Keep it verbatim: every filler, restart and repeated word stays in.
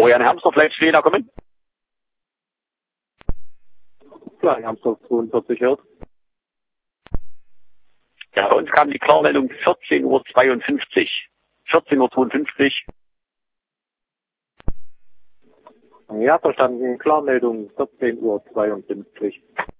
Florian Hermsdorf, Leitstehender, kommen. Florian Hermsdorf, zweiundvierzig Hertz. Ja, bei uns kam die Klarmeldung vierzehn Uhr zweiundfünfzig. vierzehn Uhr zweiundfünfzig. Ja, verstanden. Klarmeldung vierzehn Uhr zweiundfünfzig.